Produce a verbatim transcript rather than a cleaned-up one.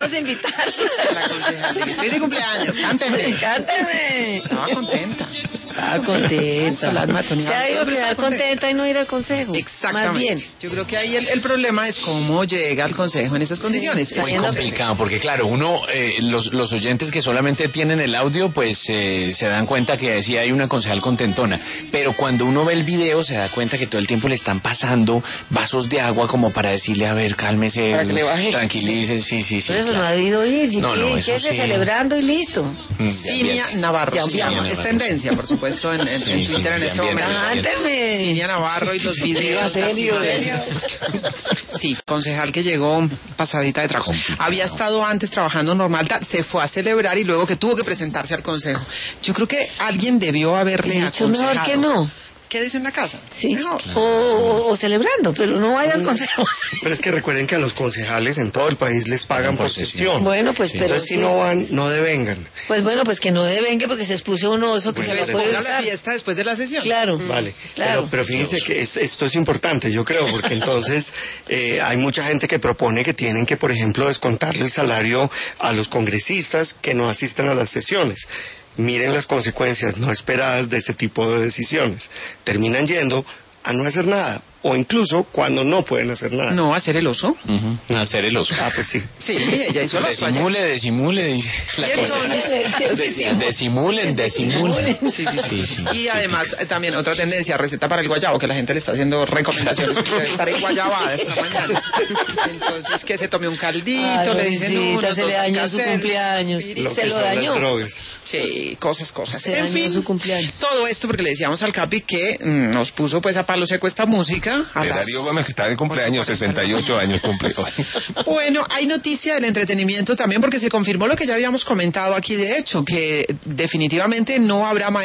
Vamos a invitar. La concejal, estoy de cumpleaños, cánteme. Cánteme. Estaba contenta. Estaba contenta. Soledad Matonía. Se ha ido a Estaba quedar contenta y no ir al consejo. Exactamente. Más bien. Yo creo que ahí el, el problema es cómo llega al consejo en esas condiciones. Sí, Es Muy Haciendo- complicado, porque claro, uno, eh, los, los oyentes que solamente tienen el audio, pues eh, se dan cuenta que sí hay una concejal contentona, pero cuando uno ve el video se da cuenta que todo el tiempo le están pasando vasos de agua como para decirle, a ver, cálmese, Para que le baje. tranquilice, sí, sí, sí. Por eso claro. no ha debido ir. Si No, quiere, no, eso quédese sí. celebrando y listo. Mm, de Cinia ambiente. Navarro Ya se llama. Navarro, Es sí. tendencia, por supuesto, en, en, Sí, en sí, Twitter en de este ambiente. momento. Cánteme. Cinia Navarro y los videos. Diga las serio. imágenes. Sí, concejal que llegó pasadita de tragos. Complicado. Había estado antes trabajando normal, tal, se fue a celebrar y luego que tuvo que presentarse al consejo. Yo creo que alguien debió haberle Mucho aconsejado. mejor que no. Quédese en la casa. Sí. Mejor. O, o- o celebrando, pero no vaya al consejo. Pero es que recuerden que a los concejales en todo el país les pagan por sesión. Bueno, pues, pero Entonces, si sí. no van, no devengan. Pues bueno, pues que no devengue porque se expuso uno eso que Bueno, se Entonces lo puede ponga la usar. fiesta después de la sesión. Claro. Vale, Claro. pero, pero fíjense que es- esto es importante, yo creo, porque entonces eh, hay mucha gente que propone que tienen que, por ejemplo, descontarle el salario a los congresistas que no asistan a las sesiones. Miren las consecuencias no esperadas de ese tipo de decisiones. Terminan yendo a no hacer nada, o incluso cuando no pueden hacer nada. No, hacer el oso. Ujú, hacer el oso. Ah, pues sí. Sí, ella hizo el oso. ayer. Desimule, desimule, dice la Y entonces- concejal. Desi- Desimulen, desimulen. Sí, sí, sí. sí. Y además, eh, también otra tendencia, receta para el guayabo, que la gente le está haciendo recomendaciones. Porque debe estar en guayabada esta mañana. Entonces, que se tome un caldito, Ay, le dicen Rosita, unos, se dos le dañó su Alka-Seltzer, cumpleaños. Spirit. Lo Se que lo son dañó. las drogas. Sí, cosas, cosas. Se en dañó fin, su cumpleaños. todo esto porque le decíamos al Capi que mm, nos puso pues a palo seco esta música. A De las- Darío Gómez, que está de cumpleaños, sesenta y ocho años cumple hoy. Bueno, hay noticia del entretenimiento también porque se confirmó lo que ya habíamos comentado aquí, de hecho, que definitivamente no habrá